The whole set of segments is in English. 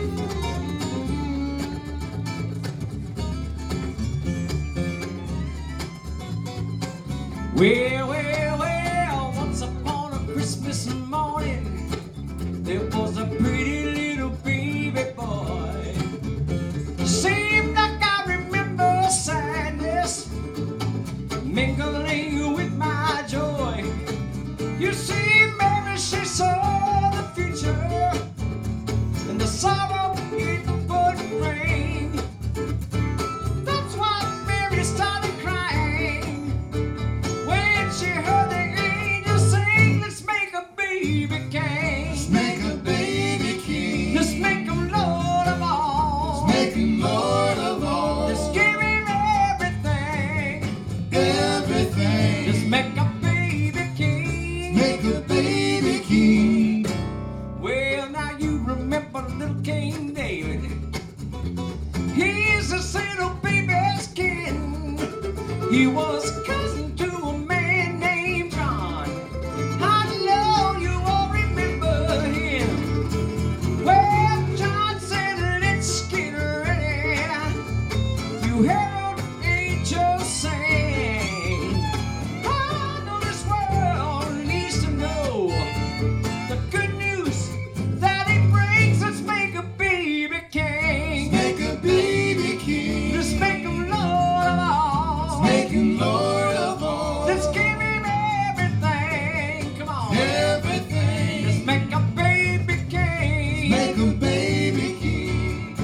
Well, well, well, once upon a Christmas morning, there was a pretty little baby boy. Seemed like I remember sadness mingling with my joy. You see, Mary, she saw the future, and the sorrow it would bring. That's why Mary started crying when she heard the angels sing, let's make a baby king. Let's make a baby king. Let's make him Lord of all. Let's make him Lord of all. Let's give him everything. Everything. Let's make a baby king. Make a baby king. Well, now you remember little King David. He's a little baby's king. He was cousin to a man named John. I know you all remember him. Well, John said, let's get ready. You herald angels sing. I know this world needs to know the good news that it brings. Let's make a baby king. Make a baby king. Let's make him Lord of all. Make him Lord of all. Let's give him everything. Come on. Everything. Let's make a baby king. Make a baby king.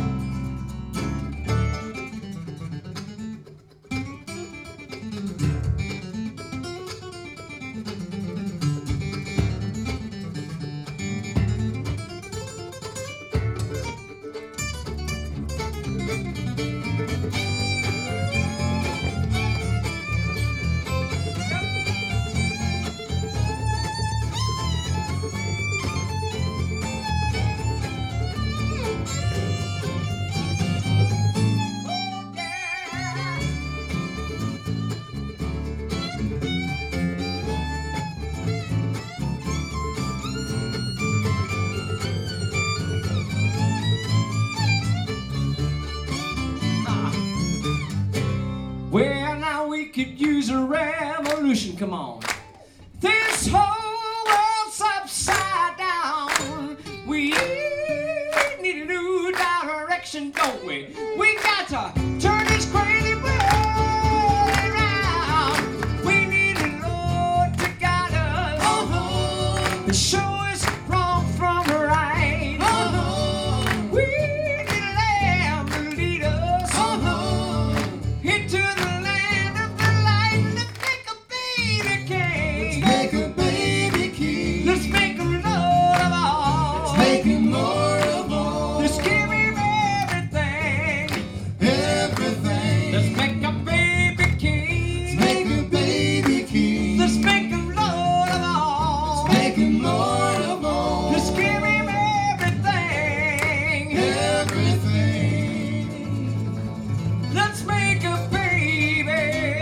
Well, now we could use a revolution. Come on. This whole world's upside down. We need a new direction, don't we? We got to turn this crazy world around. We need a Lord to guide us. Uh-huh. And show us wrong from right. Uh-huh. We need a lamb to lead us into the land of the light. Let's make a baby king. Make a baby king. Let's make him Lord of all. Make him Lord of all. Let's give him everything. Everything. Let's make a baby king. Make a baby king. Let's make him Lord of all. Make him Lord of all. Let's give him everything. Everything. Let's make a baby.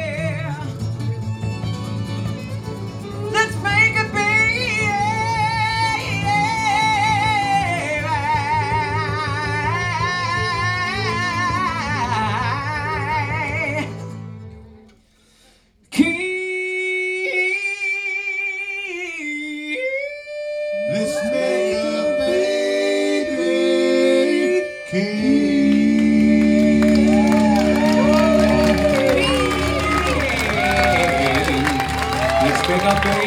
Let's make a baby king. Let's make a baby king. Let's make a baby.